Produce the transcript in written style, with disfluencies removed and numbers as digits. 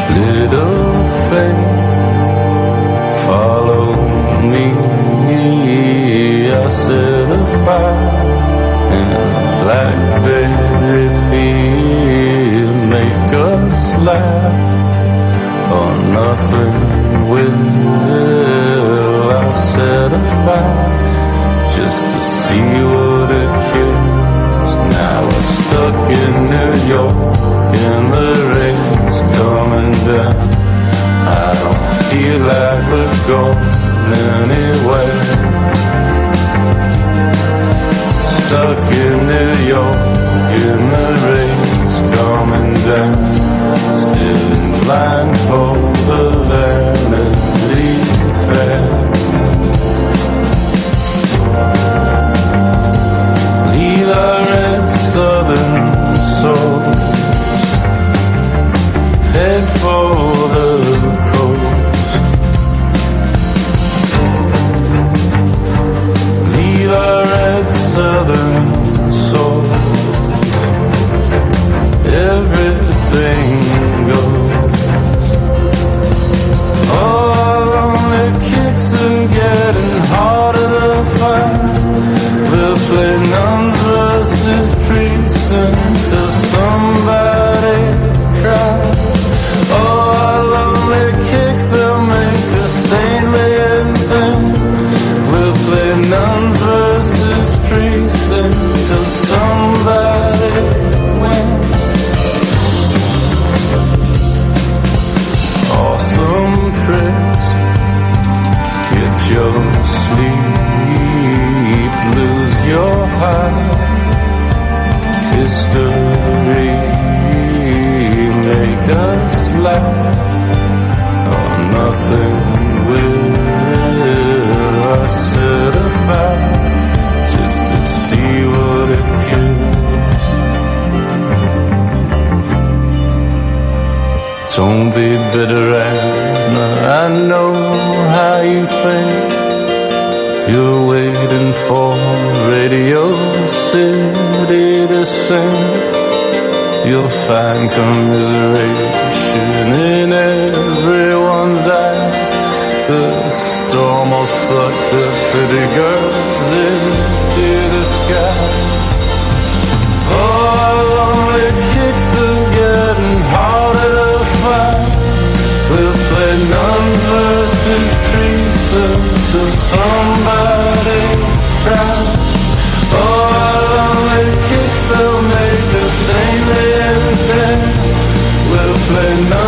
Little faith, follow me. I set a fire in a blackberry field. Make us laugh, or nothing will. I set a fire just to see what it kills. Now we're stuck in New York and the rain's coming down. I don't feel like we're going anywhere. Stuck in New York and the rain's coming down. Still in line for the Vanity Fair. Leave our red southern souls, head for the coast. Leave our red southern souls, everything goes. All lonely kicks are getting harder to find. We'll play nuns versus priests until somebody cries. Oh, our lonely kicks, they'll make a saintly anthem. We'll play nuns versus priests until somebody wins. Awesome tricks, get your sleep, lose your heart. History, make us laugh, or nothing will. I set a fire just to see what it kills. Don't be bitter, Anna, I know how you think. You're waiting for Radio City to sink. You'll find commiseration in everyone's eyes. The storm will suck the pretty girls into the sky. Oh, our lonely kicks are getting harder to find. We'll play nuns versus priests until somebody cries. Oh, our lonely kicks, they'll make the saintly anthem. We'll play nuns